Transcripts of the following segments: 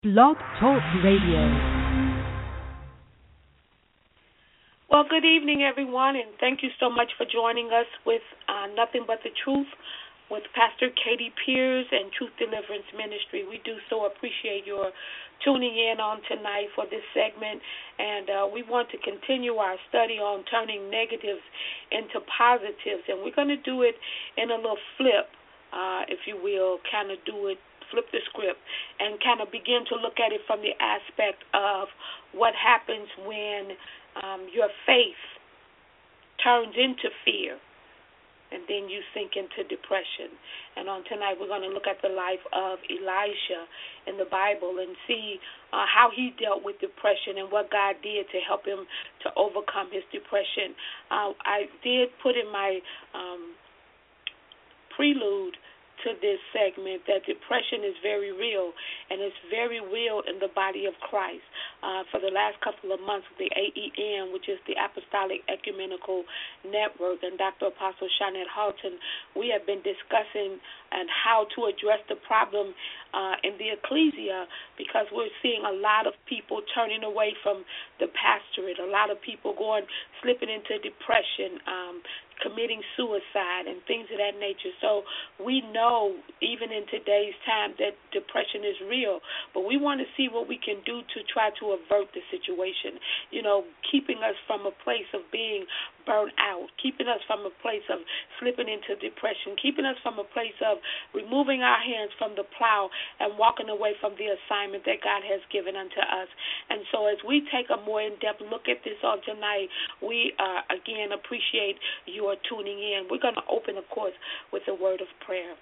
Blog Talk Radio. Well, good evening, everyone, and thank you so much for joining us with Nothing But the Truth with Pastor Katie Pierce and Truth Deliverance Ministry. We do so appreciate your tuning in on tonight for this segment, and we want to continue our study on turning negatives into positives, and we're going to do it in a little flip, if you will, kind of do it, flip the script, and kind of begin to look at it from the aspect of what happens when your faith turns into fear, and then you sink into depression. And on tonight, we're going to look at the life of Elisha in the Bible and see how he dealt with depression and what God did to help him to overcome his depression. I did put in my prelude to this segment that depression is very real, and it's very real in the body of Christ. For the last couple of months, the AEN, which is the Apostolic Ecumenical Network, and Dr. Apostle Shanette Halton, we have been discussing and how to address the problem in the ecclesia, because we're seeing a lot of people turning away from the pastorate, a lot of people slipping into depression, committing suicide and things of that nature. So we know, even in today's time, that depression is real, but we want to see what we can do to try to avert the situation, keeping us from a place of being burnt out, keeping us from a place of slipping into depression, keeping us from a place of removing our hands from the plow and walking away from the assignment that God has given unto us. And so as we take a more in-depth look at this on tonight, we again appreciate your tuning in. We're going to open, of course, with a word of prayer.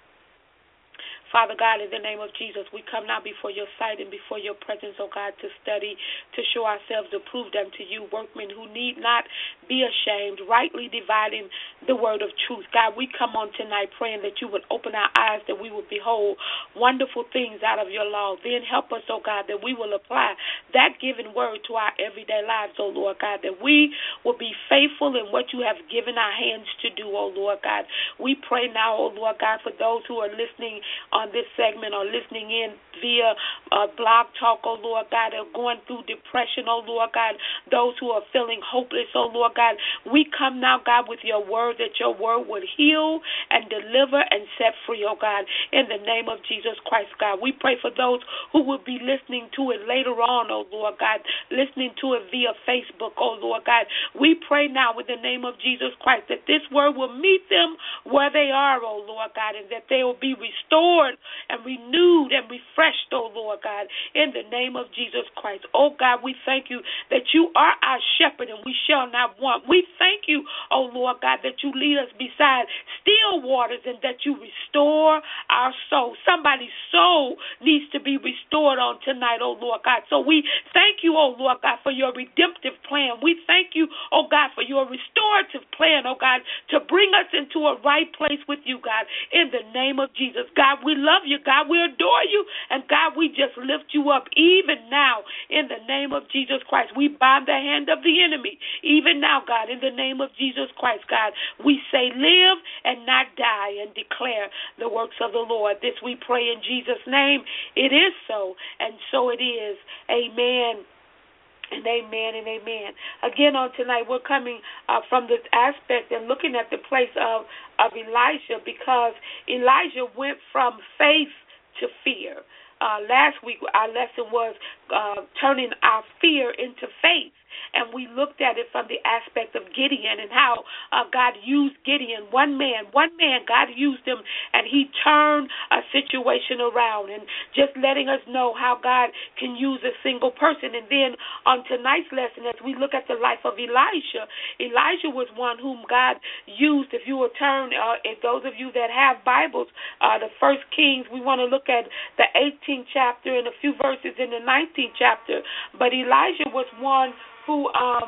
Father God, in the name of Jesus, we come now before your sight and before your presence, oh God, to study, to show ourselves approved unto you, workmen who need not be ashamed, rightly dividing the word of truth. God, we come on tonight praying that you would open our eyes, that we would behold wonderful things out of your law. Then help us, oh God, that we will apply that given word to our everyday lives, oh Lord God, that we will be faithful in what you have given our hands to do, oh Lord God. We pray now, oh Lord God, for those who are listening on this segment or listening in via Blog Talk, oh Lord God, are going through depression, oh Lord God, those who are feeling hopeless, oh Lord God, we come now, God, with your word, that your word would heal and deliver and set free, oh God, in the name of Jesus Christ, God. We pray for those who will be listening to it later on, oh Lord God, listening to it via Facebook, oh Lord God. We pray now in the name of Jesus Christ that this word will meet them where they are, oh Lord God, and that they will be restored and renewed and refreshed, oh Lord God, in the name of Jesus Christ. Oh God, we thank you that you are our shepherd and we shall not want. We thank you, oh Lord God, that you lead us beside still waters and that you restore our soul. Somebody's soul needs to be restored on tonight, oh Lord God. So we thank you, oh Lord God, for your redemptive plan. We thank you, oh God, for your restorative plan, oh God, to bring us into a right place with you, God, in the name of Jesus. God, we love you, God, we adore you, and God, we just lift you up even now in the name of Jesus Christ. We bind the hand of the enemy even now, God, in the name of Jesus Christ, God. We say live and not die and declare the works of the Lord. This we pray in Jesus' name. It is so, and so it is. Amen. And amen and amen. Again, on tonight, we're coming from this aspect and looking at the place of Elisha, because Elijah went from faith to fear. Last week, our lesson was turning our fear into faith. And we looked at it from the aspect of Gideon and how God used Gideon, one man, God used him, and he turned a situation around, and just letting us know how God can use a single person. And then on tonight's lesson, as we look at the life of Elisha, Elijah was one whom God used. If you will turn, if those of you that have Bibles, the First Kings, we want to look at the 18th chapter and a few verses in the 19th chapter. But Elijah was one who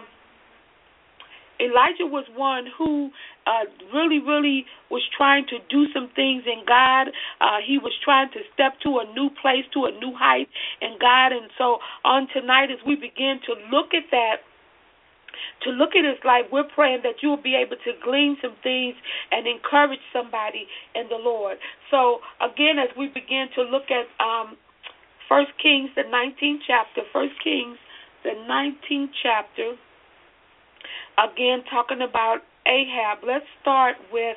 really was trying to do some things in God. He was trying to step to a new place, to a new height in God. And so on tonight, as we begin to look at that, to look at his life, we're praying that you will be able to glean some things and encourage somebody in the Lord. So again, as we begin to look at 1 Kings, the 19th chapter. 1 Kings, the 19th chapter. Again, talking about Ahab. Let's start with,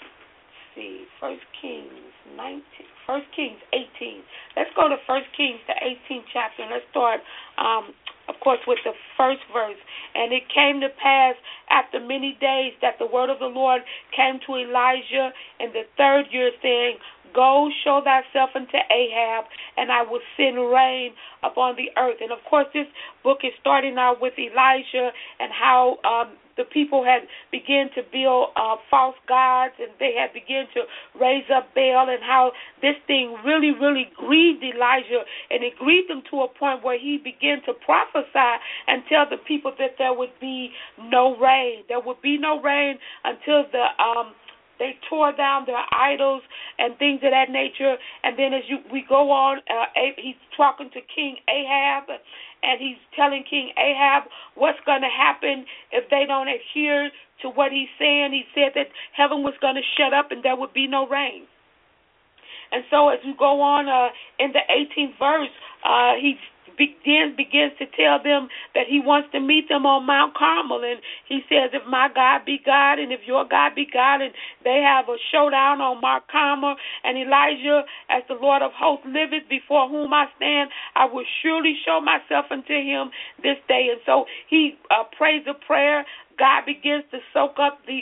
1 Kings 19, 1 Kings 18. Let's go to 1 Kings, the 18th chapter, and let's start, of course, with the first verse. And it came to pass after many days that the word of the Lord came to Elijah in the third year, saying, Go, show thyself unto Ahab, and I will send rain upon the earth. And, of course, this book is starting out with Elijah and how the people had begun to build false gods, and they had begun to raise up Baal, and how this thing really, really grieved Elijah, and it grieved him to a point where he began to prophesy and tell the people that there would be no rain. There would be no rain until they tore down their idols and things of that nature. And then we go on, he's talking to King Ahab, and he's telling King Ahab what's going to happen if they don't adhere to what he's saying. He said that heaven was going to shut up and there would be no rain. And so as we go on in the 18th verse, he begins to tell them that he wants to meet them on Mount Carmel. And he says, if my God be God and if your God be God, and they have a showdown on Mount Carmel. And Elijah, as the Lord of hosts liveth, before whom I stand, I will surely show myself unto him this day. And so he prays a prayer. God begins to soak up the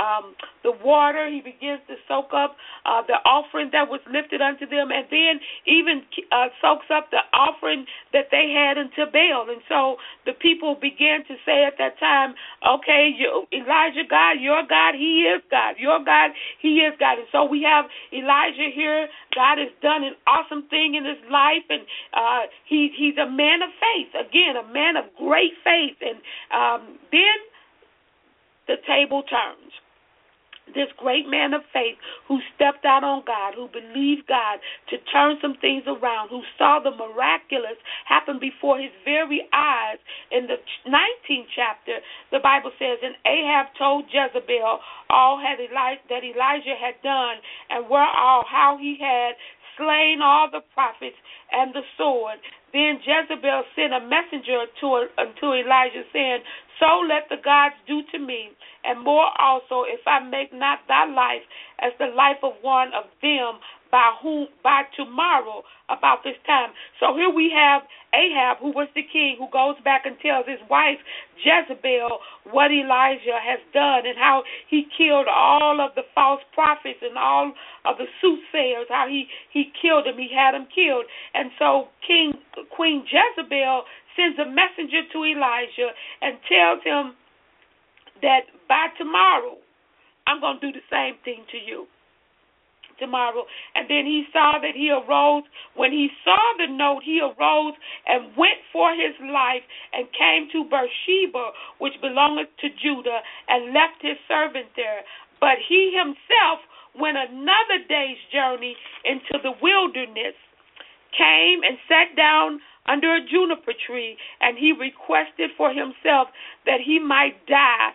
water. He begins to soak up the offering that was lifted unto them, and then even soaks up the offering that they had unto Baal. And so the people began to say at that time, okay, Elijah God, your God, he is God. Your God, he is God. And so we have Elijah here. God has done an awesome thing in his life, and he's a man of faith. Again, a man of great faith. And then the table turns. This great man of faith who stepped out on God, who believed God to turn some things around, who saw the miraculous happen before his very eyes. In the 19th chapter, the Bible says, and Ahab told Jezebel all that Elijah had done, and how he had slain all the prophets and the sword. Then Jezebel sent a messenger unto Elijah, saying, So let the gods do to me, and more also, if I make not thy life as the life of one of them by tomorrow about this time. So here we have Ahab, who was the king, who goes back and tells his wife Jezebel what Elijah has done and how he killed all of the false prophets and all of the soothsayers, how he killed them, he had them killed. And so Queen Jezebel sends a messenger to Elijah and tells him that by tomorrow I'm going to do the same thing to you. Tomorrow. And then he saw that he arose. When he saw the note, he arose and went for his life and came to Beersheba, which belongeth to Judah, and left his servant there. But he himself went another day's journey into the wilderness, came and sat down under a juniper tree, and he requested for himself that he might die,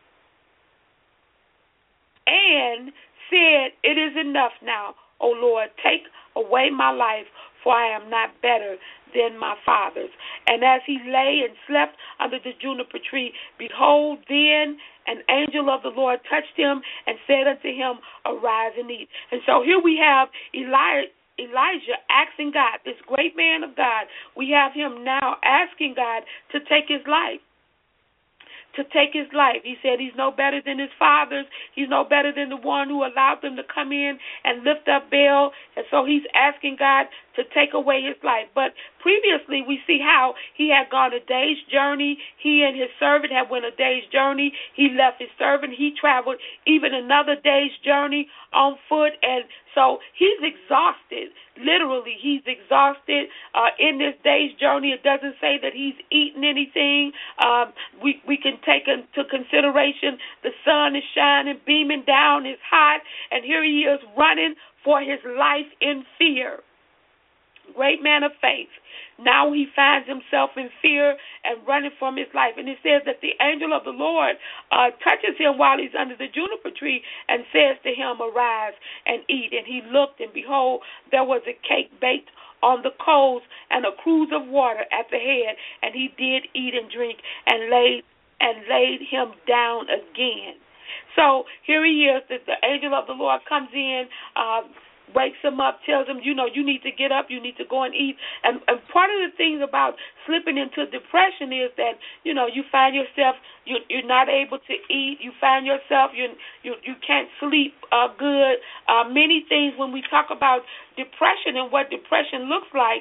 and said, It is enough now, O Lord, take away my life, for I am not better than my fathers. And as he lay and slept under the juniper tree, behold, then an angel of the Lord touched him and said unto him, Arise and eat. And so here we have Elijah asking God, this great man of God, we have him now asking God to take his life. To take his life. He said he's no better than his fathers. He's no better than the one who allowed them to come in and lift up Baal. And so he's asking God to take away his life. But previously we see how he had gone a day's journey. He and his servant had went a day's journey. He left his servant. He traveled even another day's journey on foot. And so he's exhausted. Literally, he's exhausted in this day's journey. It doesn't say that he's eaten anything. We can take into consideration the sun is shining, beaming down, it's hot, and here he is running for his life in fear. great man of faith. Now he finds himself in fear and running from his life. And it says that the angel of the Lord touches him while he's under the juniper tree and says to him, arise and eat. And he looked, and behold, there was a cake baked on the coals and a cruse of water at the head. And he did eat and drink and laid him down again. So here he is. The angel of the Lord comes in, wakes him up, tells him, you need to get up, you need to go and eat. And part of the things about slipping into depression is that, you find yourself, you're not able to eat. You find yourself, you can't sleep good. Many things when we talk about depression and what depression looks like,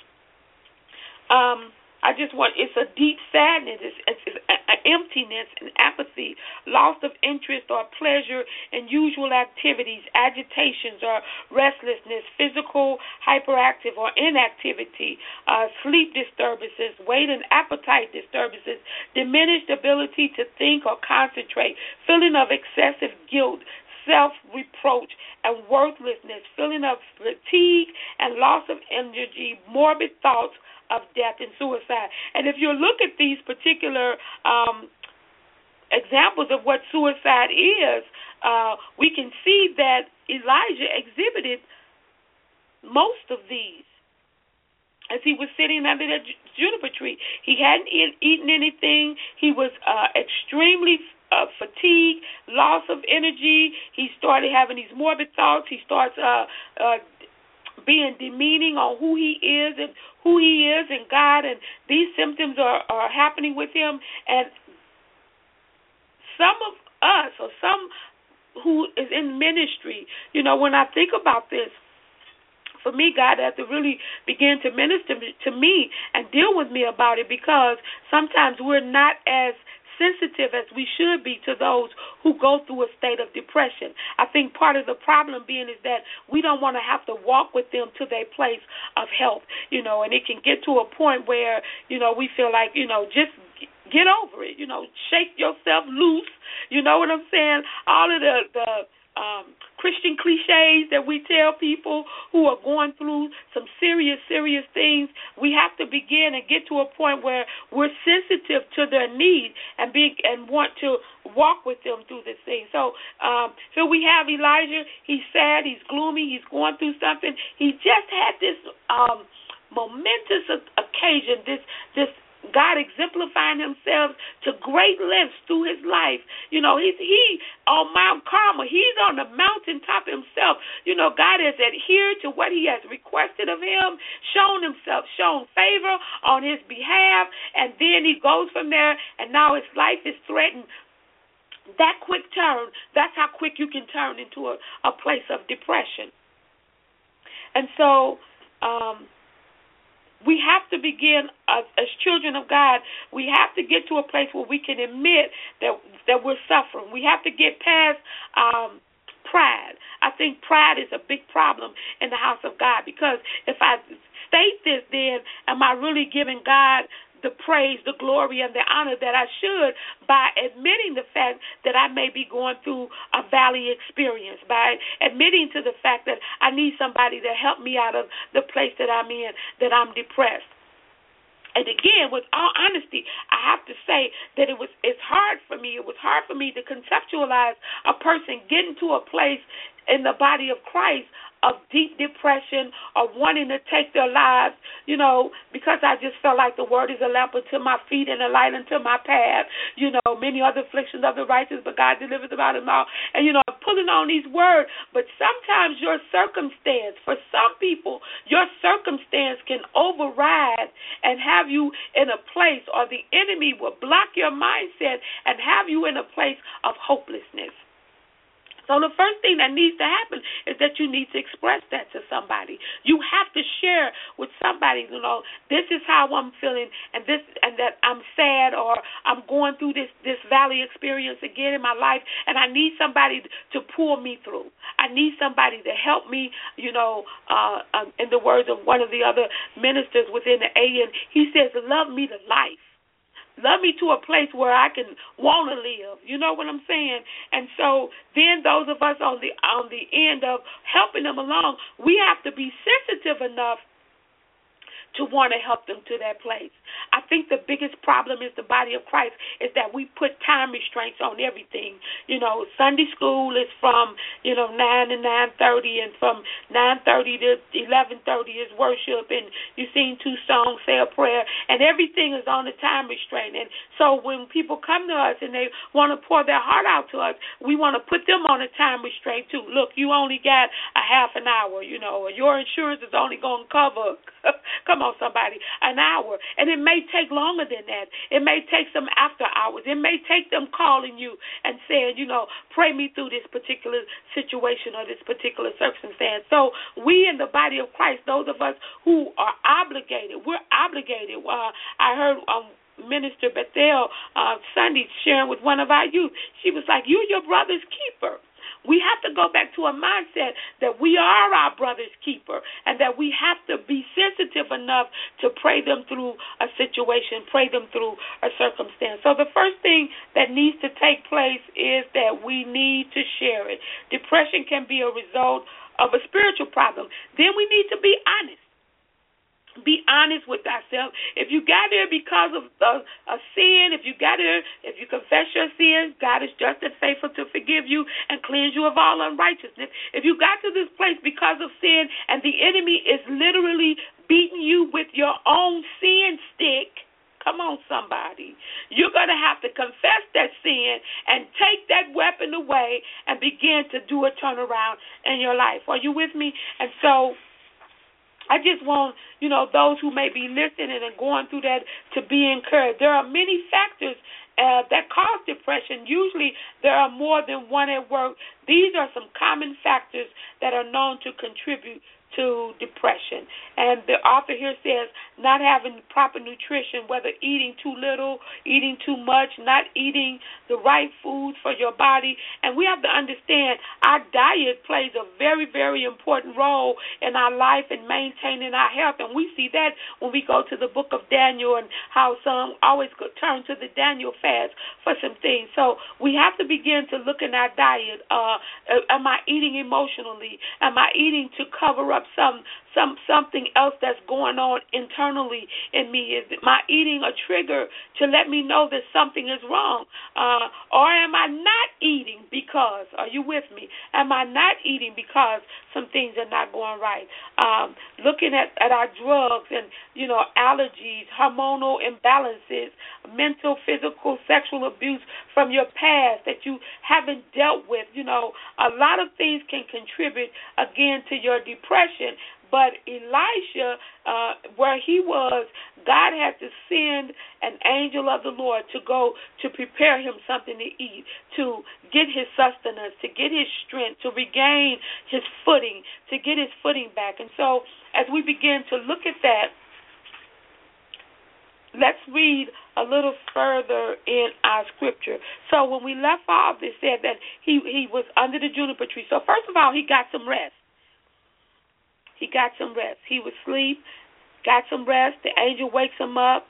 it's a deep sadness, it's an emptiness and apathy, loss of interest or pleasure in usual activities, agitations or restlessness, physical hyperactive or inactivity, sleep disturbances, weight and appetite disturbances, diminished ability to think or concentrate, feeling of excessive guilt, self-reproach and worthlessness, feeling of fatigue and loss of energy, morbid thoughts of death and suicide. And if you look at these particular examples of what suicide is, we can see that Elijah exhibited most of these as he was sitting under the juniper tree. He hadn't eaten anything. He was extremely fatigued, loss of energy. He started having these morbid thoughts. He starts being demeaning on who he is and who he is in God, and these symptoms are happening with him. And some of us, or some who is in ministry, when I think about this, for me, God has to really begin to minister to me and deal with me about it, because sometimes we're not as sensitive as we should be to those who go through a state of depression. I think part of the problem being is that we don't want to have to walk with them to their place of health, and it can get to a point where, we feel like, just get over it, shake yourself loose, you know what I'm saying? All of the Christian cliches that we tell people who are going through some serious things. We have to begin and get to a point where we're sensitive to their need and want to walk with them through this thing. So here we have Elijah. He's sad. He's gloomy. He's going through something. He just had this momentous occasion, this God exemplifying himself to great lengths through his life. He on Mount Carmel, he's on the mountaintop himself. God has adhered to what he has requested of him, shown favor on his behalf, and then he goes from there, and now his life is threatened. That quick turn, that's how quick you can turn into a place of depression. And so, we have to begin, as children of God, we have to get to a place where we can admit that we're suffering. We have to get past pride. I think pride is a big problem in the house of God, because if I state this, then am I really giving God the praise, the glory, and the honor that I should by admitting the fact that I may be going through a valley experience, by admitting to the fact that I need somebody to help me out of the place that I'm in, that I'm depressed. And again, with all honesty, I have to say that it's hard for me. It was hard for me to conceptualize a person getting to a place in the body of Christ of deep depression, or wanting to take their lives, because I just felt like the word is a lamp unto my feet and a light unto my path. Many other afflictions of the righteous, but God delivers them out of them all. And, I'm pulling on these words, but sometimes your circumstance, for some people, your circumstance can override and have you in a place, or the enemy will block your mindset and have you in a place of hopelessness. So the first thing that needs to happen is that you need to express that to somebody. You have to share with somebody, this is how I'm feeling, and that I'm sad, or I'm going through this valley experience again in my life, and I need somebody to pull me through. I need somebody to help me, in the words of one of the other ministers within the AN, he says, love me to life. Love me to a place where I can want to live. You know what I'm saying? And so then those of us on the end of helping them along, we have to be sensitive enough to want to help them to that place. I think the biggest problem is the body of Christ is that we put time restraints on everything. Sunday school is from, 9 to 9:30, and from 9:30 to 11:30 is worship, and you sing 2 songs, say a prayer, and everything is on the time restraint. And so when people come to us and they want to pour their heart out to us, we want to put them on a time restraint too. Look, you only got a half an hour, or your insurance is only going to cover, come on somebody, an hour. And it may take longer than that. It may take some after hours. It may take them calling you and saying, pray me through this particular situation or this particular circumstance. So we in the body of Christ, those of us who are obligated, we're obligated. I heard Minister Bethel Sunday sharing with one of our youth. She was like, you're your brother's keeper. We have to go back to a mindset that we are our brother's keeper and that we have to be sensitive enough to pray them through a situation, pray them through a circumstance. So the first thing that needs to take place is that we need to share it. Depression can be a result of a spiritual problem. Then we need to be honest. Be honest with ourselves. If you got there because of a sin, if you confess your sins, God is just and faithful to forgive you and cleanse you of all unrighteousness. If you got to this place because of sin and the enemy is literally beating you with your own sin stick, come on, somebody. You're going to have to confess that sin and take that weapon away and begin to do a turnaround in your life. Are you with me? And so I just want, those who may be listening and going through that to be encouraged. There are many factors that cause depression. Usually there are more than one at work. These are some common factors that are known to contribute to depression. And the author here says not having proper nutrition, whether eating too little, eating too much, not eating the right foods for your body. And we have to understand our diet plays a very, very important role in our life and maintaining our health. And we see that when we go to the book of Daniel and how some always turn to the Daniel fast for some things. So we have to begin to look in our diet. Am I eating emotionally? Am I eating to cover up something else that's going on internally in me? Is my eating a trigger to let me know that something is wrong? Or am I not eating because, are you with me? Am I not eating because some things are not going right? Looking at our drugs and, allergies, hormonal imbalances, mental, physical, sexual abuse from your past that you haven't dealt with. A lot of things can contribute, again, to your depression. But Elisha, where he was, God had to send an angel of the Lord to go to prepare him something to eat, to get his sustenance, to get his strength, to regain his footing, to get his footing back. And so as we begin to look at that, let's read a little further in our scripture. So when we left off, it said that he was under the juniper tree. So first of all, he got some rest. He got some rest. He was asleep, got some rest. The angel wakes him up.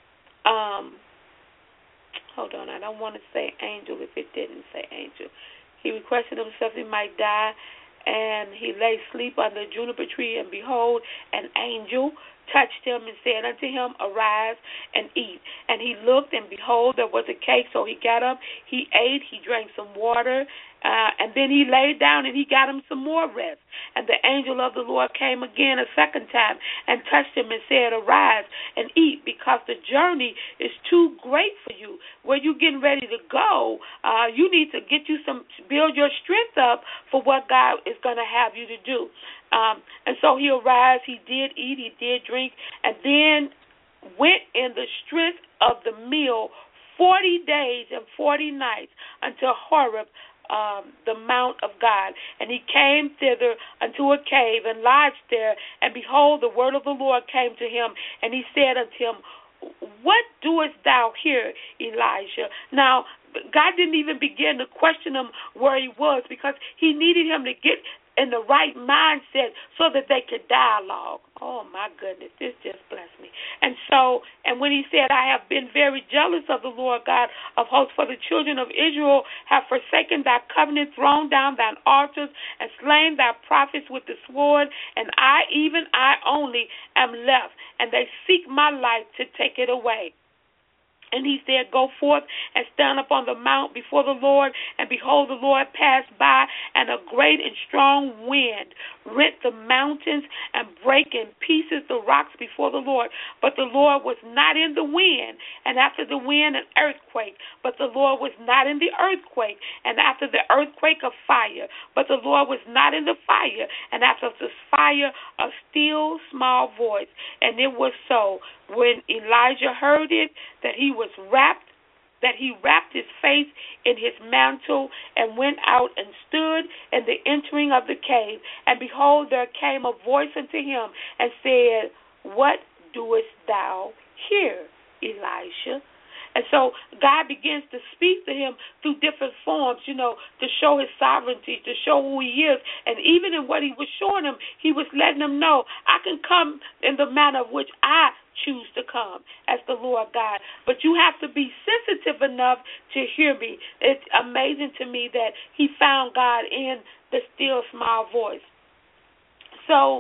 Hold on, I don't want to say angel if it didn't say angel. He requested himself he might die, and he lay asleep under a juniper tree, and behold, an angel touched him and said unto him, arise and eat. And he looked, and behold, there was a cake. So he got up, he ate, he drank some water, and then he laid down and he got him some more rest. And the angel of the Lord came again a second time and touched him and said, arise and eat, because the journey is too great for you. Where you getting ready to go, you need to build your strength up for what God is going to have you to do. And so he arose, he did eat, he did drink, and then went in the strength of the meal 40 days and 40 nights until Horeb, the mount of God. And he came thither unto a cave and lodged there. And behold, the word of the Lord came to him, and he said unto him, what doest thou here, Elijah? Now, God didn't even begin to question him where he was, because he needed him to get in the right mindset so that they could dialogue. Oh, my goodness, this just blessed me. And when he said, I have been very jealous of the Lord God of hosts, for the children of Israel have forsaken thy covenant, thrown down thine altars, and slain thy prophets with the sword, and I, even I only, am left, and they seek my life to take it away. And he said, go forth and stand up on the mount before the Lord, and behold, the Lord passed by, and a great and strong wind rent the mountains and brake in pieces the rocks before the Lord. But the Lord was not in the wind, and after the wind an earthquake. But the Lord was not in the earthquake, and after the earthquake a fire. But the Lord was not in the fire, and after the fire a still small voice. And it was so, when Elijah heard it, that he wrapped his face in his mantle and went out and stood in the entering of the cave. And behold, there came a voice unto him and said, what doest thou here, Elisha? And so God begins to speak to him through different forms, to show his sovereignty, to show who he is. And even in what he was showing him, he was letting him know, I can come in the manner of which I choose to come as the Lord God. But you have to be sensitive enough to hear me. It's amazing to me that he found God in the still small voice. So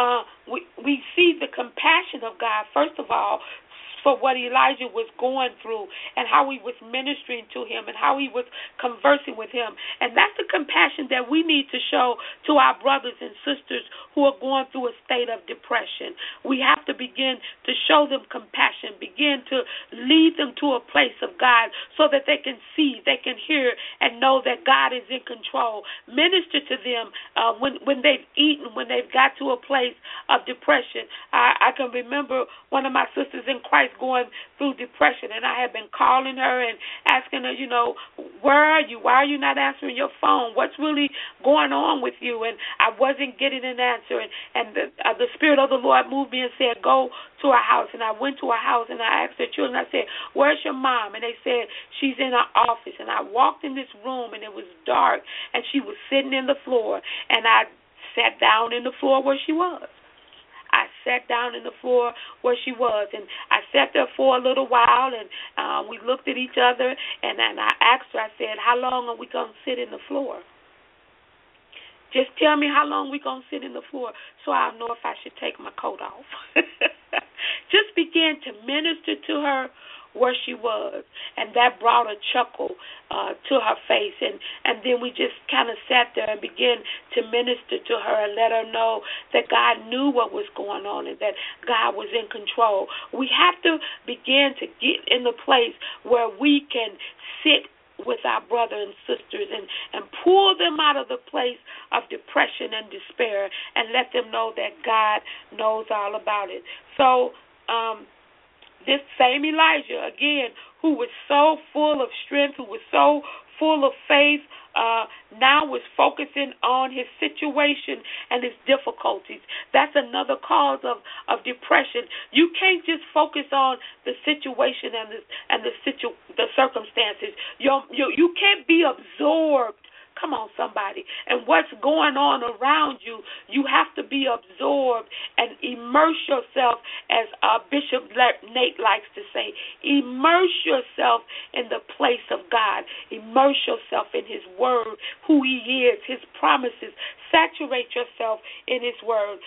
we see the compassion of God, first of all, for what Elijah was going through and how he was ministering to him and how he was conversing with him. And that's the compassion that we need to show to our brothers and sisters who are going through a state of depression. We have to begin to show them compassion, begin to lead them to a place of God so that they can see, they can hear, and know that God is in control. Minister to them when they've eaten, when they've got to a place of depression. I can remember one of my sisters in Christ going through depression, and I had been calling her and asking her, where are you? Why are you not answering your phone? What's really going on with you? And I wasn't getting an answer, and the Spirit of the Lord moved me and said, go to her house. And I went to her house, and I asked her children, I said, where's your mom? And they said, she's in her office. And I walked in this room, and it was dark, and she was sitting in the floor, and I sat down in the floor where she was. I sat down in the floor where she was, and I sat there for a little while, and we looked at each other, and I asked her, I said, how long are we going to sit in the floor? Just tell me how long we're going to sit in the floor so I'll know if I should take my coat off. Just began to minister to her where she was, and that brought a chuckle to her face, and then we just kind of sat there and began to minister to her and let her know that God knew what was going on and that God was in control. We have to begin to get in the place where we can sit with our brothers and sisters and pull them out of the place of depression and despair and let them know that God knows all about it. So this same Elijah, again, who was so full of strength, who was so full of faith, now was focusing on his situation and his difficulties. That's another cause of depression. You can't just focus on the situation and the circumstances. You can't be absorbed. Come on, somebody. And what's going on around you, you have to be absorbed and immerse yourself, as Bishop Nate likes to say. Immerse yourself in the place of God. Immerse yourself in his word, who he is, his promises. Saturate yourself in his word.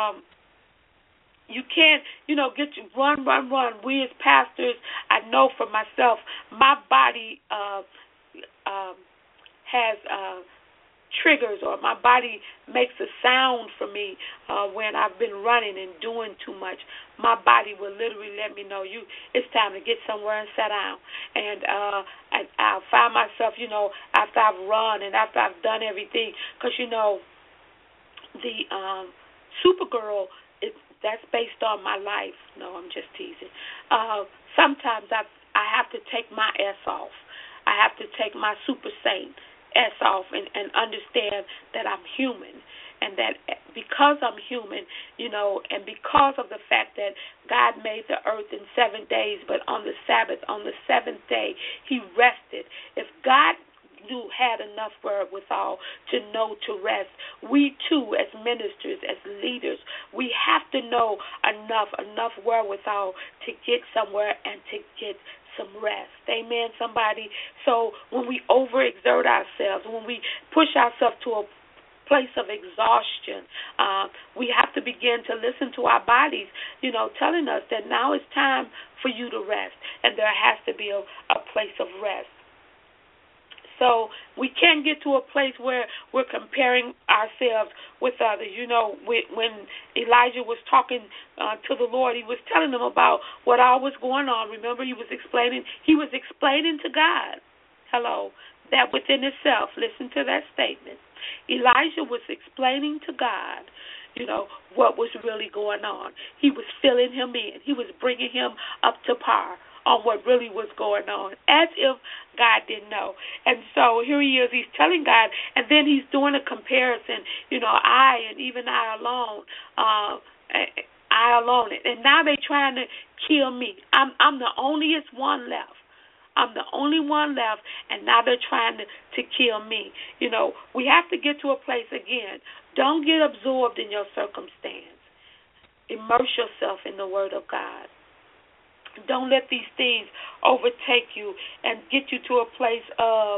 You can't, get you run. We as pastors, I know for myself, my body has triggers, or my body makes a sound for me when I've been running and doing too much. My body will literally let me know it's time to get somewhere and sit down. And I'll find myself, after I've run and after I've done everything, because the Supergirl, that's based on my life. No, I'm just teasing. Sometimes I have to take my S off. I have to take my Super Saint S off and understand that I'm human, and that because I'm human, and because of the fact that God made the earth in 7 days, but on the Sabbath, on the seventh day, he rested. If God had enough wherewithal to know to rest. We too, as ministers, as leaders, we have to know enough wherewithal to get somewhere and to get some rest. Amen, somebody. So when we overexert ourselves, when we push ourselves to a place of exhaustion, we have to begin to listen to our bodies, telling us that now it's time for you to rest, and there has to be a place of rest. So we can't get to a place where we're comparing ourselves with others. When Elijah was talking to the Lord, he was telling them about what all was going on. Remember, he was explaining to God, that within itself, listen to that statement. Elijah was explaining to God, what was really going on. He was filling him in. He was bringing him up to par on what really was going on, as if God didn't know. And so here he is, he's telling God, and then he's doing a comparison, I and even I alone, and now they're trying to kill me. I'm the onlyest one left. I'm the only one left, and now they're trying to kill me. We have to get to a place again. Don't get absorbed in your circumstance. Immerse yourself in the Word of God. Don't let these things overtake you and get you to a place of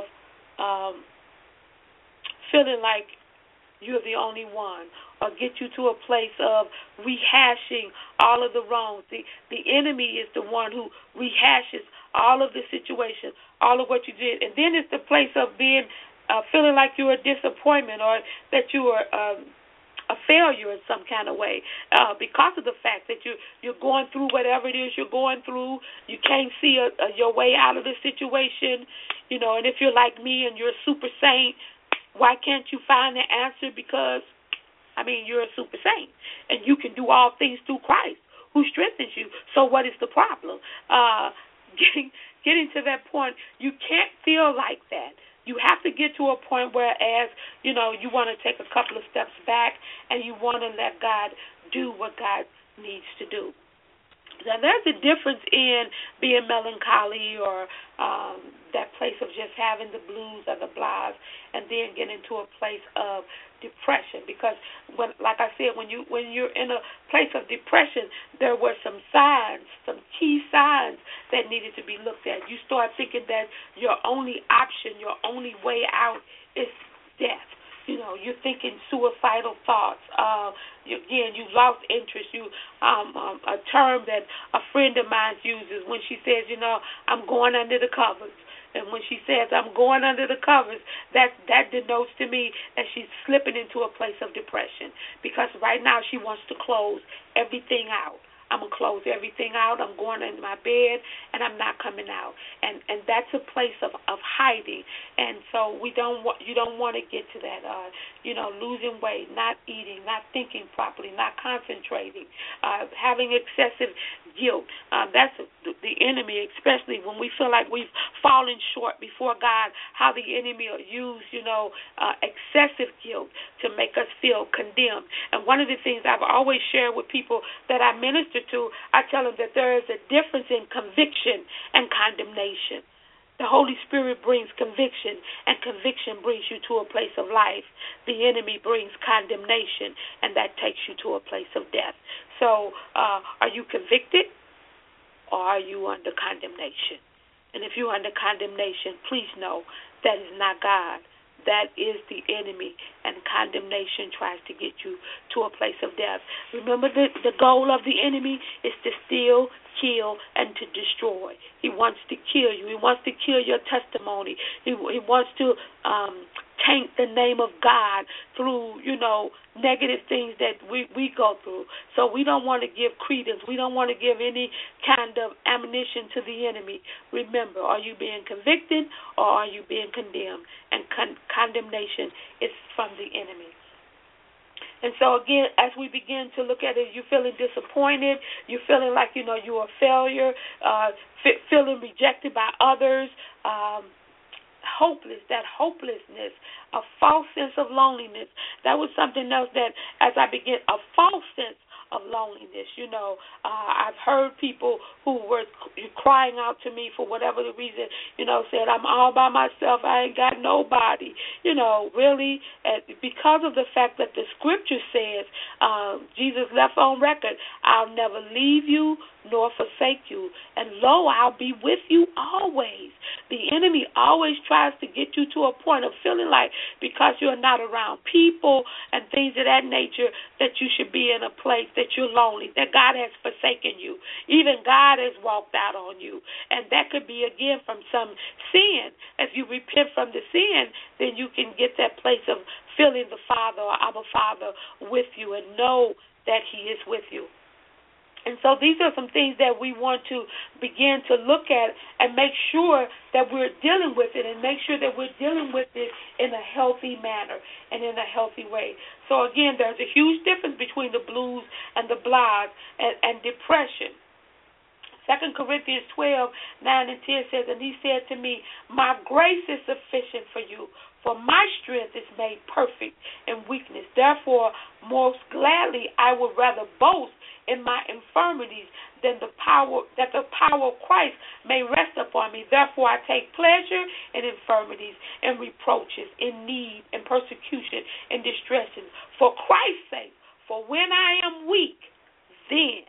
feeling like you're the only one, or get you to a place of rehashing all of the wrongs. The enemy is the one who rehashes all of the situation, all of what you did. And then it's the place of being feeling like you're a disappointment, or that you are a failure in some kind of way, because of the fact that you're going through whatever it is you're going through. You can't see your way out of the situation, and if you're like me and you're a super saint, why can't you find the answer? Because, you're a super saint, and you can do all things through Christ who strengthens you. So what is the problem? Getting to that point, you can't feel like that. You have to get to a point where, you want to take a couple of steps back and you want to let God do what God needs to do. Now, there's a difference in being melancholy or that place of just having the blues or the blahs, and then getting to a place of depression. Because, like I said, when you're in a place of depression, there were some signs, some key signs that needed to be looked at. You start thinking that your only option, your only way out is death. You're thinking suicidal thoughts. You've lost interest. A term that a friend of mine uses when she says, I'm going under the covers. And when she says, I'm going under the covers, that denotes to me that she's slipping into a place of depression. Because right now she wants to close everything out. I'm going to close everything out. I'm going in my bed, and I'm not coming out. And that's a place of hiding. And so you don't want to get to that, losing weight, not eating, not thinking properly, not concentrating, having excessive guilt. That's the enemy, especially when we feel like we've fallen short before God, how the enemy will use, excessive guilt to make us feel condemned. And one of the things I've always shared with people that I minister to, I tell them that there is a difference in conviction and condemnation. The Holy Spirit brings conviction, and conviction brings you to a place of life. The enemy brings condemnation, and that takes you to a place of death. So are you convicted, or are you under condemnation? And if you're under condemnation, please know that is not God. That is the enemy, and condemnation tries to get you to a place of death. Remember, the goal of the enemy is to steal, kill, and to destroy. He wants to kill you. He wants to kill your testimony. He wants to taint the name of God through, negative things that we go through. So we don't want to give credence. We don't want to give any kind of ammunition to the enemy. Remember, are you being convicted, or are you being condemned? And condemnation is from the enemy. And so, again, as we begin to look at it, you're feeling disappointed, you're feeling like, you're a failure, feeling rejected by others, hopelessness, a false sense of loneliness. That was something else that, as I began, a false sense of loneliness. I've heard people who were crying out to me for whatever the reason, said, I'm all by myself, I ain't got nobody. Really, because of the fact that the scripture says, Jesus left on record, I'll never leave you nor forsake you, and lo, I'll be with you always. The enemy always tries to get you to a point of feeling like because you're not around people and things of that nature that you should be in a place that you're lonely, that God has forsaken you. Even God has walked out on you. And that could be, again, from some sin. If you repent from the sin, then you can get that place of feeling the Father or Abba Father with you and know that He is with you. And so these are some things that we want to begin to look at and make sure that we're dealing with it and make sure that we're dealing with it in a healthy manner and in a healthy way. So, again, there's a huge difference between the blues and the blahs and depression. 2 Corinthians 12, 9 and 10 says, and he said to me, my grace is sufficient for you, for my strength is made perfect in weakness. Therefore, most gladly I would rather boast in my infirmities than that the power of Christ may rest upon me. Therefore, I take pleasure in infirmities and reproaches, in need and persecution and distresses, for Christ's sake. For when I am weak, then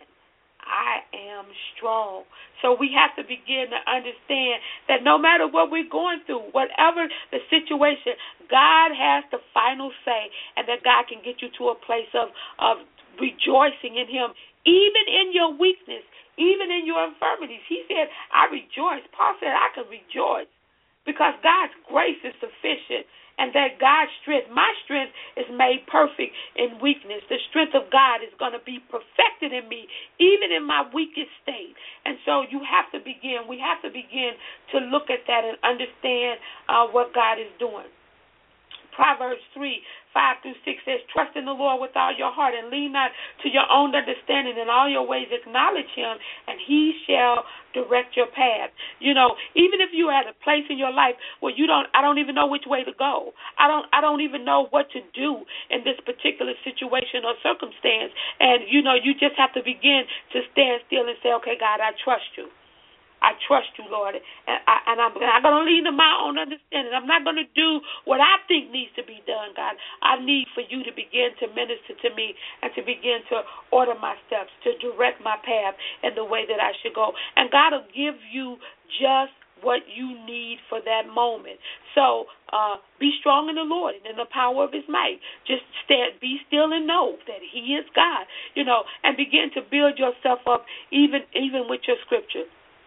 I am strong. So we have to begin to understand that no matter what we're going through, whatever the situation, God has the final say, and that God can get you to a place of rejoicing in Him, even in your weakness, even in your infirmities. He said, I rejoice. Paul said, I can rejoice because God's grace is sufficient, and that God's strength, my strength, is made perfect in weakness. The strength of God is going to be perfected in me, even in my weakest state. And so we have to begin to look at that and understand what God is doing. Proverbs 3, 5 through 6 says, trust in the Lord with all your heart and lean not to your own understanding. In all your ways acknowledge Him, and He shall direct your path. Even if you're at a place in your life where I don't even know which way to go. I don't even know what to do in this particular situation or circumstance. And, you just have to begin to stand still and say, okay, God, I trust you. I trust you, Lord, and I'm not going to lean to my own understanding. I'm not going to do what I think needs to be done, God. I need for you to begin to minister to me and to begin to order my steps, to direct my path in the way that I should go. And God will give you just what you need for that moment. So be strong in the Lord and in the power of His might. Just be still and know that He is God, and begin to build yourself up even with your scripture.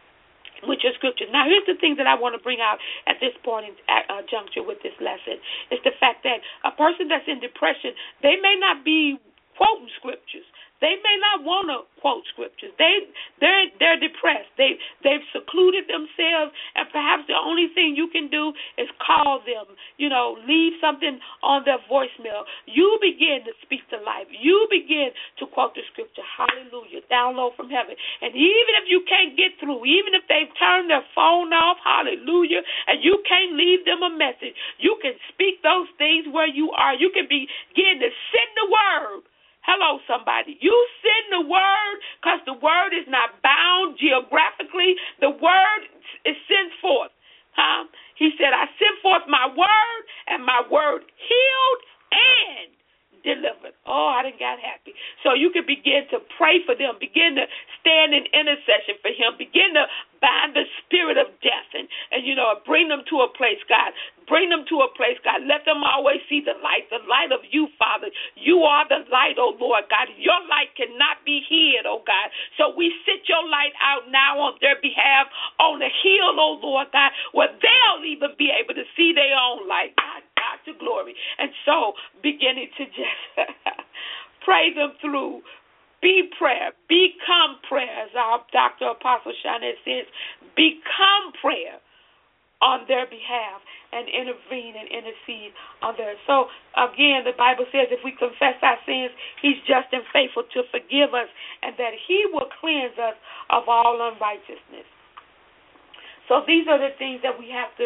Now, here's the thing that I want to bring out at this point in juncture with this lesson. It's the fact that a person that's in depression, they may not be quoting scriptures. They may not want to quote scriptures. They're depressed. They've secluded themselves, and perhaps the only thing you can do is call them, leave something on their voicemail. You begin to speak to life. You begin to quote the scripture. Hallelujah. Download from heaven. And even if you can't get through, even if they've turned their phone off, hallelujah, and you can't leave them a message, you can speak those things where you are. You can begin to send the word. Hello, somebody. You send the word because the word is not bound geographically. The word is sent forth. He said, I sent forth my word, and my word healed and delivered. Oh, I done got happy. So you can begin to pray for them. Begin to stand in intercession for him. Begin to bind the spirit of death and bring them to a place, God. Bring them to a place, God. Let them always see the light of you, Father. You are the light, oh Lord, God. Your light cannot be hid, oh God. So we sit your light out now on their behalf on the hill, oh Lord, God, where they'll even be able to see their own light, God to glory. And so beginning to just pray them through. Be prayer. Become prayer, as our Dr. Apostle Shanette says. Become prayer on their behalf and intervene and intercede on theirs. So, again, the Bible says if we confess our sins, He's just and faithful to forgive us, and that He will cleanse us of all unrighteousness. So these are the things that we have to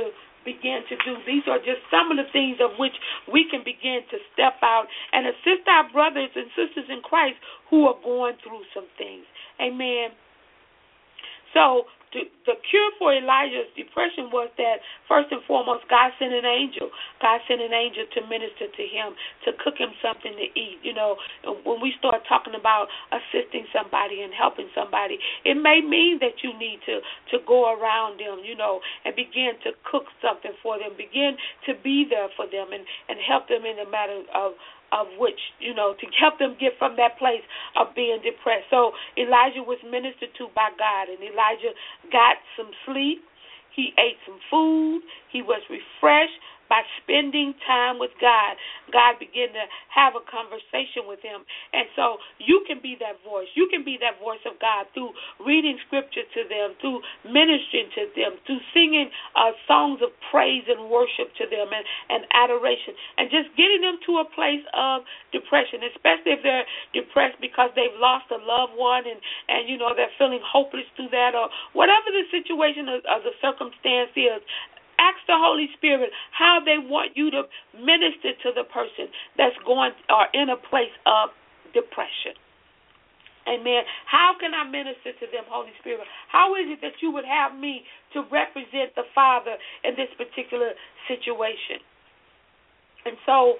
begin to do. These are just some of the things of which we can begin to step out and assist our brothers and sisters in Christ who are going through some things. Amen. So the cure for Elijah's depression was that, first and foremost, God sent an angel. God sent an angel to minister to him, to cook him something to eat. You know, when we start talking about assisting somebody and helping somebody, it may mean that you need to go around them, you know, and begin to cook something for them, begin to be there for them and help them in the matter of which, you know, to help them get from that place of being depressed. So Elijah was ministered to by God, and Elijah got some sleep. He ate some food. He was refreshed by spending time with God. God began to have a conversation with him. And so you can be that voice. You can be that voice of God through reading scripture to them, through ministering to them, through singing songs of praise and worship to them and adoration, and just getting them to a place of depression, especially if they're depressed because they've lost a loved one and you know, they're feeling hopeless through that, or whatever the situation of the circumstance is. Ask the Holy Spirit how they want you to minister to the person that's going or in a place of depression. Amen. How can I minister to them, Holy Spirit? How is it that you would have me to represent the Father in this particular situation? And so,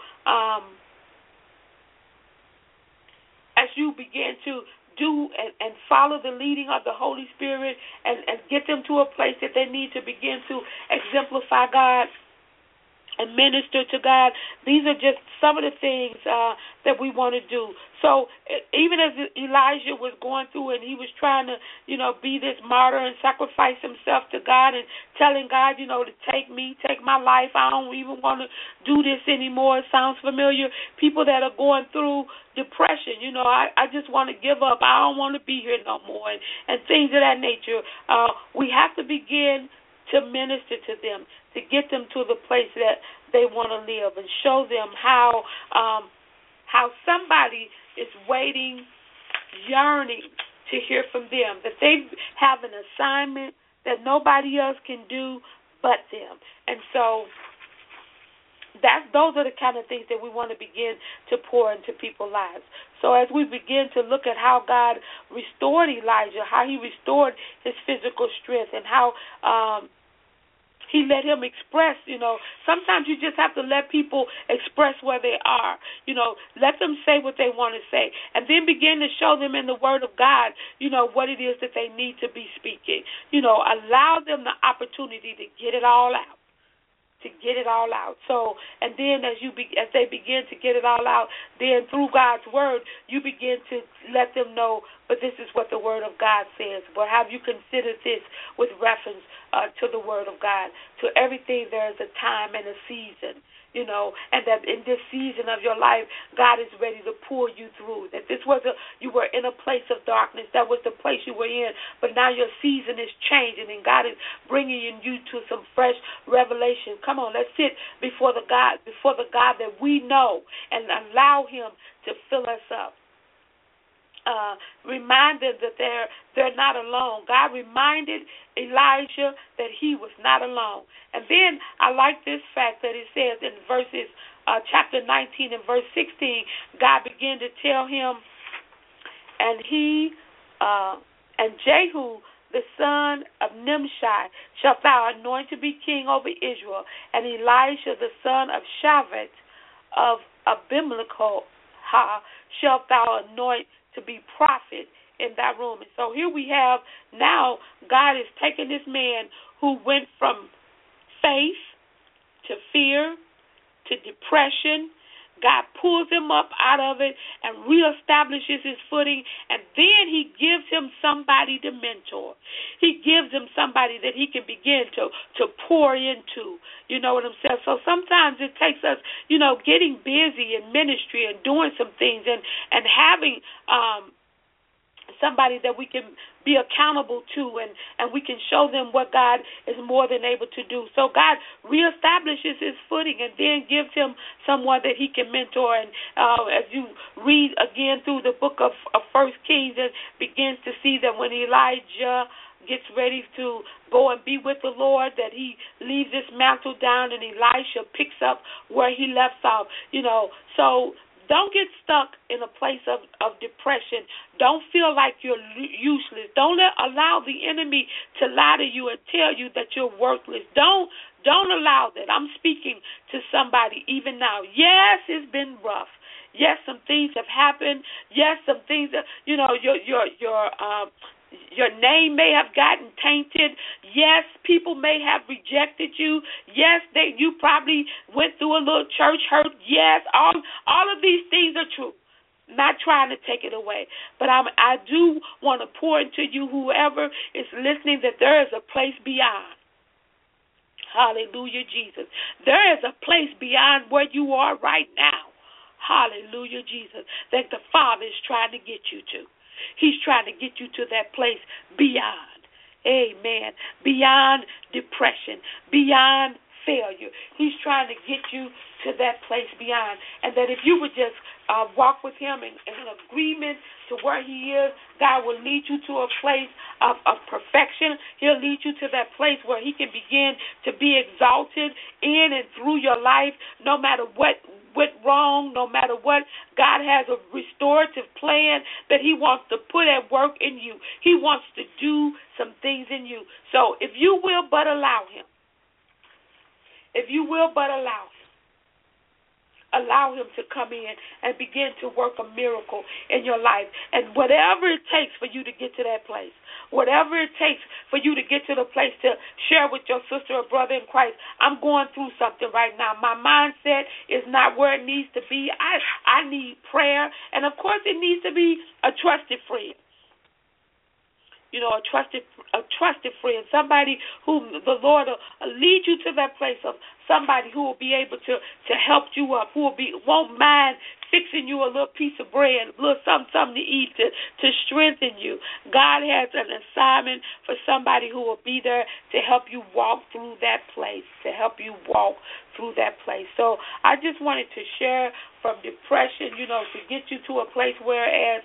as you begin to do and follow the leading of the Holy Spirit and get them to a place that they need to begin to exemplify God and minister to God. These are just some of the things that we want to do. So even as Elijah was going through and he was trying to, you know, be this martyr and sacrifice himself to God and telling God, you know, to take me, take my life. I don't even want to do this anymore. It sounds familiar. People that are going through depression, you know, I just want to give up. I don't want to be here no more and things of that nature. We have to begin to minister to them, to get them to the place that they want to live and show them how somebody is waiting, yearning to hear from them, that they have an assignment that nobody else can do but them. And so those are the kind of things that we want to begin to pour into people's lives. So as we begin to look at how God restored Elijah, how he restored his physical strength, and how he let him express, you know, sometimes you just have to let people express where they are. You know, let them say what they want to say, and then begin to show them in the Word of God, you know, what it is that they need to be speaking. You know, allow them the opportunity to get it all out. So, and then as they begin to get it all out, then through God's Word, you begin to let them know, but this is what the Word of God says. But have you considered this with reference to the Word of God? To everything there is a time and a season, you know, and that in this season of your life, God is ready to pull you through. That this was you were in a place of darkness. That was the place you were in, but now your season is changing, and God is bringing you to some fresh revelation. Come on, let's sit before the God that we know, and allow Him to fill us up. Remind them that they're not alone. God reminded Elijah that he was not alone. And then I like this fact that it says in verses chapter 19 and verse 16, God began to tell him, and Jehu the son of Nimshi shalt thou anoint to be king over Israel, and Elisha the son of Shaphat of Abimelech shalt thou anoint to be prophet in that room. And so here we have now God is taking this man who went from faith to fear to depression. God pulls him up out of it and reestablishes his footing, and then he gives him somebody to mentor. He gives him somebody that he can begin to pour into. You know what I'm saying? So sometimes it takes us, you know, getting busy in ministry and doing some things and having somebody that we can be accountable to, and we can show them what God is more than able to do. So God reestablishes his footing and then gives him someone that he can mentor. And as you read again through the book of 1 Kings, and begins to see that when Elijah gets ready to go and be with the Lord, that he leaves this mantle down and Elisha picks up where he left off. So don't get stuck in a place of depression. Don't feel like you're useless. Don't allow the enemy to lie to you and tell you that you're worthless. Don't allow that. I'm speaking to somebody even now. Yes, it's been rough. Yes, some things have happened. Yes, some things that, your name may have gotten tainted. Yes, people may have rejected you. Yes, you probably went through a little church hurt. Yes, all of these things are true. Not trying to take it away, but I do want to pour into you, whoever is listening, that there is a place beyond. Hallelujah, Jesus. There is a place beyond where you are right now. Hallelujah, Jesus, that the Father is trying to get you to. He's trying to get you to that place beyond. Amen. Beyond depression, beyond failure. He's trying to get you to that place beyond. And that if you would just walk with him in agreement to where he is, God will lead you to a place of perfection. He'll lead you to that place where he can begin to be exalted in and through your life, no matter what went wrong, no matter what. God has a restorative plan that he wants to put at work in you. He wants to do some things in you. So if you will but allow him, allow him to come in and begin to work a miracle in your life. And whatever it takes for you to get to that place, whatever it takes for you to get to the place to share with your sister or brother in Christ, I'm going through something right now. My mindset is not where it needs to be. I need prayer. And, of course, it needs to be a trusted friend. A trusted friend, somebody who the Lord will lead you to that place of somebody who will be able to help you up, who won't mind fixing you a little piece of bread, a little something to eat to strengthen you. God has an assignment for somebody who will be there to help you walk through that place, So I just wanted to share from depression, to get you to a place whereas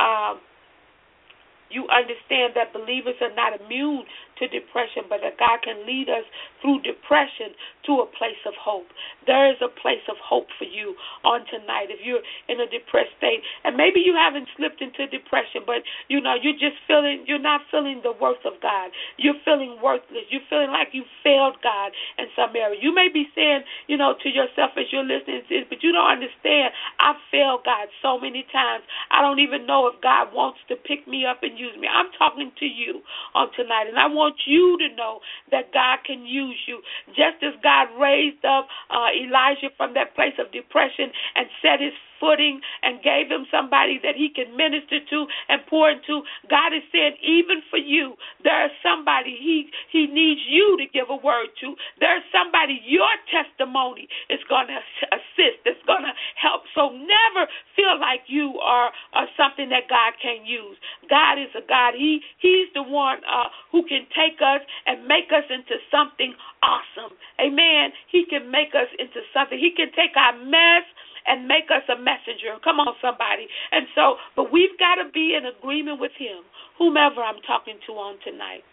you understand that believers are not immune to depression, but that God can lead us through depression to a place of hope. There is a place of hope for you on tonight if you're in a depressed state. And maybe you haven't slipped into depression, but, you're not feeling the worth of God. You're feeling worthless. You're feeling like you failed God in some area. You may be saying, to yourself as you're listening to this, but you don't understand. I've failed God so many times. I don't even know if God wants to pick me up and use me. I'm talking to you on tonight, and I want you to know that God can use you. Just as God raised up Elijah from that place of depression and set his footing and gave him somebody that he can minister to and pour into, God is saying, even for you, there is somebody he needs you to give a word to. There's somebody your testimony is going to assist, it's going to help. So never feel like you are something that God can't use. God is a God. He's the one who can take us and make us into something awesome. Amen. He can make us into something. He can take our mess and make us a messenger. Come on, somebody. And so, but we've got to be in agreement with him, whomever I'm talking to on tonight.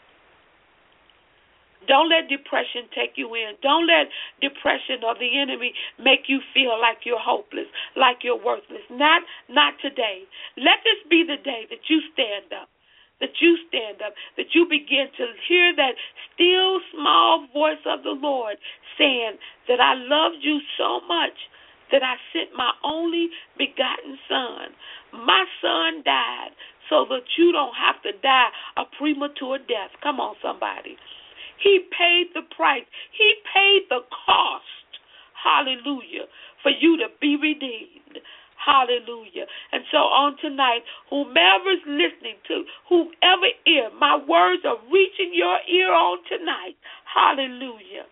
Don't let depression take you in. Don't let depression or the enemy make you feel like you're hopeless, like you're worthless. Not today. Let this be the day that you stand up. That you begin to hear that still small voice of the Lord saying that I loved you so much that I sent my only begotten son. My son died so that you don't have to die a premature death. Come on, somebody. He paid the price. He paid the cost. Hallelujah. For you to be redeemed. Hallelujah. And so on tonight, whomever's listening to, whoever ear, my words are reaching your ear on tonight. Hallelujah.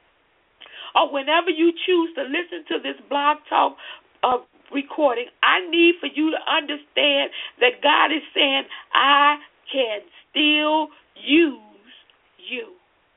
Or whenever you choose to listen to this Blog Talk recording, I need for you to understand that God is saying, I can still use you.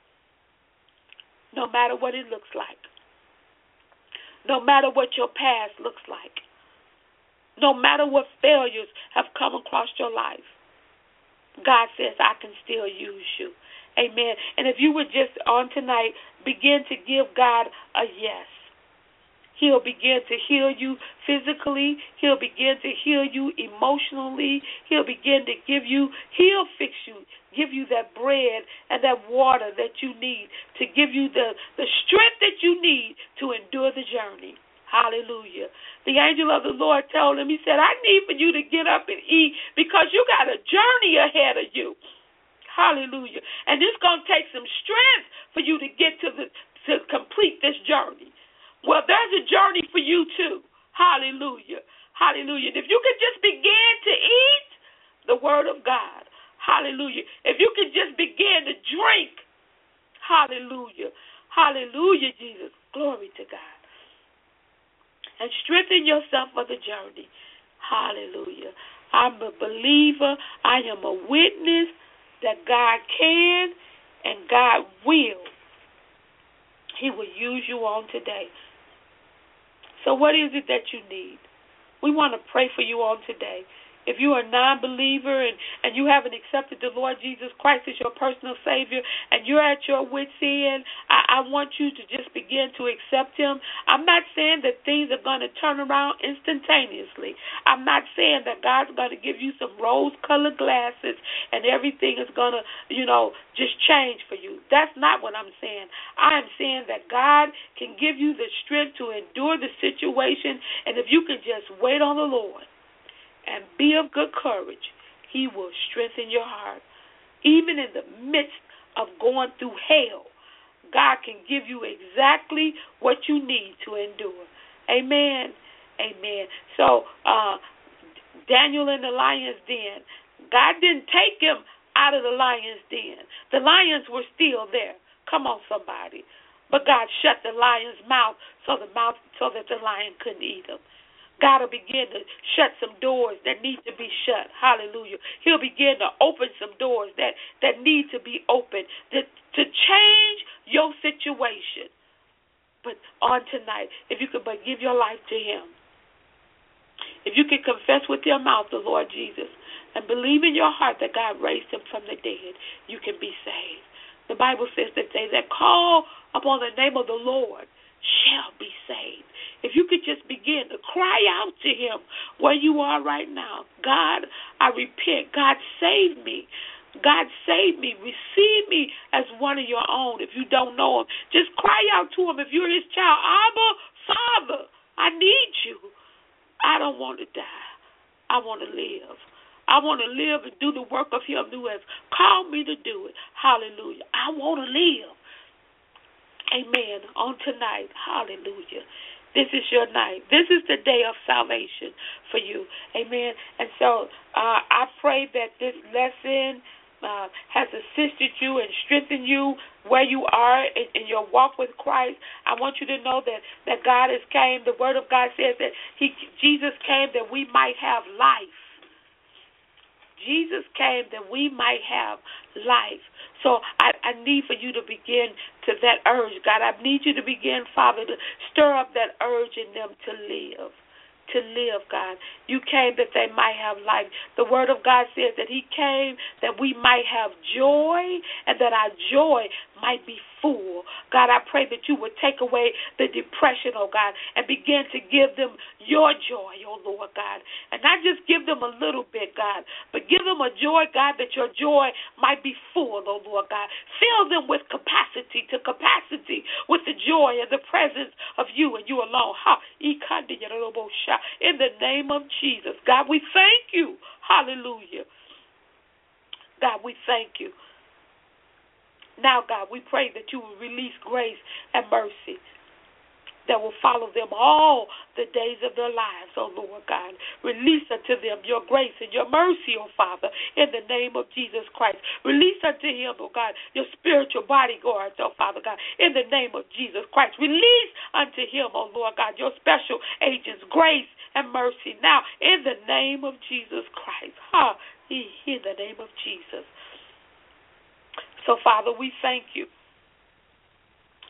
No matter what it looks like. No matter what your past looks like. No matter what failures have come across your life. God says, I can still use you. Amen. And if you would just on tonight begin to give God a yes. He'll begin to heal you physically. He'll begin to heal you emotionally. He'll begin to he'll fix you, give you that bread and that water that you need to give you the strength that you need to endure the journey. Hallelujah. The angel of the Lord told him, he said, I need for you to get up and eat because you got a journey ahead of you. Hallelujah. And it's going to take some strength for you to get to complete this journey. Well, there's a journey for you too. Hallelujah. Hallelujah. If you could just begin to eat the word of God. Hallelujah. If you could just begin to drink. Hallelujah. Hallelujah, Jesus. Glory to God. And strengthen yourself for the journey. Hallelujah. I'm a believer. I am a witness that God can and God will. He will use you on today. So what is it that you need? We want to pray for you on today. If you are a non-believer and you haven't accepted the Lord Jesus Christ as your personal Savior and you're at your wit's end, I want you to just begin to accept Him. I'm not saying that things are going to turn around instantaneously. I'm not saying that God's going to give you some rose-colored glasses and everything is going to, just change for you. That's not what I'm saying. I am saying that God can give you the strength to endure the situation, and if you can just wait on the Lord and be of good courage, He will strengthen your heart. Even in the midst of going through hell, God can give you exactly what you need to endure. Amen. Amen. So, Daniel in the lion's den, God didn't take him out of the lion's den. The lions were still there. Come on, somebody. But God shut the lion's mouth so that the lion couldn't eat him. God will begin to shut some doors that need to be shut. Hallelujah. He'll begin to open some doors that need to be opened to change your situation. But on tonight, if you could but give your life to Him, if you could confess with your mouth the Lord Jesus and believe in your heart that God raised Him from the dead, you can be saved. The Bible says that they that call upon the name of the Lord shall be saved. If you could just begin to cry out to Him where you are right now. God, I repent. God, save me. God, save me. Receive me as one of your own. If you don't know Him, just cry out to Him. If you're His child, Abba, Father, I need you. I don't want to die. I want to live. I want to live and do the work of Him who has called me to do it. Hallelujah. I want to live. Amen. On tonight, hallelujah. This is your night. This is the day of salvation for you. Amen. And so I pray that this lesson has assisted you and strengthened you where you are in your walk with Christ. I want you to know that God has came. The Word of God says that Jesus came that we might have life. Jesus came that we might have life. So I need for you to begin to that urge, God. I need you to begin, Father, to stir up that urge in them to live. To live, God. You came that they might have life. The Word of God says that He came that we might have joy and that our joy might be full. God, I pray that you would take away the depression, oh God, and begin to give them your joy, oh Lord God. And not just give them a little bit, God, but give them a joy, God, that your joy might be full, oh Lord God. Fill them with capacity with the joy and the presence of you and you alone. In the name of Jesus. God, we thank you. Hallelujah. God, we thank you. Now, God, we pray that you will release grace and mercy that will follow them all the days of their lives, oh Lord God. Release unto them your grace and your mercy, oh Father, in the name of Jesus Christ. Release unto him, oh God, your spiritual bodyguards, oh Father God, in the name of Jesus Christ. Release unto him, oh Lord God, your special agents, grace and mercy now, in the name of Jesus Christ. In the name of Jesus. So, Father, we thank you.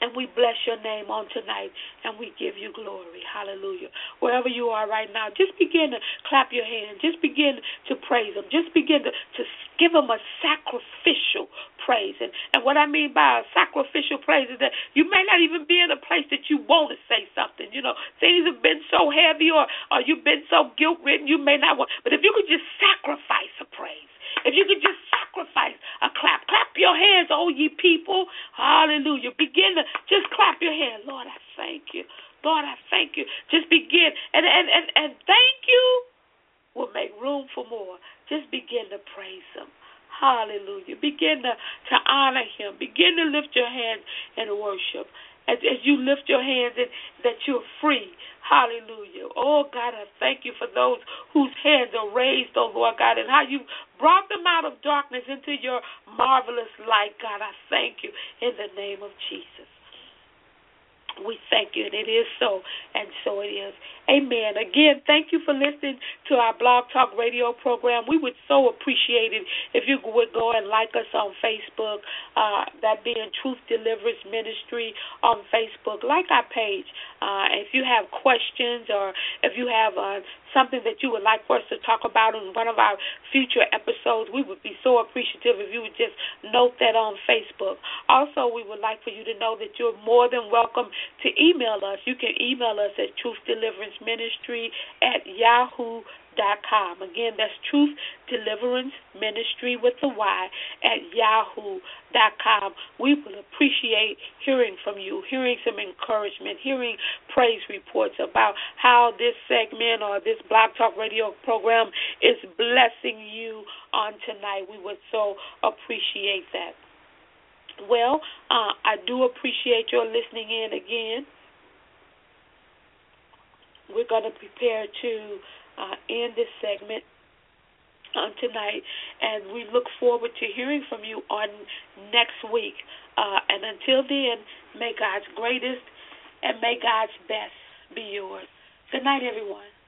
and we bless your name on tonight, and we give you glory. Hallelujah. Wherever you are right now, just begin to clap your hands. Just begin to praise him. Just begin to give him a sacrificial praise. And what I mean by a sacrificial praise is that you may not even be in a place that you want to say something. You know, things have been so heavy or you've been so guilt-ridden you may not want. But if you could just sacrifice a praise, if you could just sacrifice a clap your hands, oh ye people. Hallelujah. Begin to just clap your hands. Lord, I thank you. Lord, I thank you. Just begin. And thank you will make room for more. Just begin to praise him. Hallelujah. Begin to honor him. Begin to lift your hands and worship. As you lift your hands and that you're free. Hallelujah. Oh, God, I thank you for those whose hands are raised, oh, Lord God, and how you brought them out of darkness into your marvelous light, God. I thank you in the name of Jesus. We thank you, and it is so, and so it is. Amen. Again, thank you for listening to our Blog Talk Radio program. We would so appreciate it if you would go and like us on Facebook, that being Truth Deliverance Ministry on Facebook. Like our page. If you have questions or if you have something that you would like for us to talk about in one of our future episodes, we would be so appreciative if you would just note that on Facebook. Also, we would like for you to know that you're more than welcome to email us. You can email us at truthdeliveranceministry@yahoo.com. Again, that's Truth Deliverance Ministry with the Y @yahoo.com. We will appreciate hearing from you, hearing some encouragement, hearing praise reports about how this segment or this Blog Talk Radio program is blessing you on tonight. We would so appreciate that. Well, I do appreciate your listening in again. We're going to prepare to end this segment tonight, and we look forward to hearing from you on next week. And until then, may God's greatest and may God's best be yours. Good night, everyone.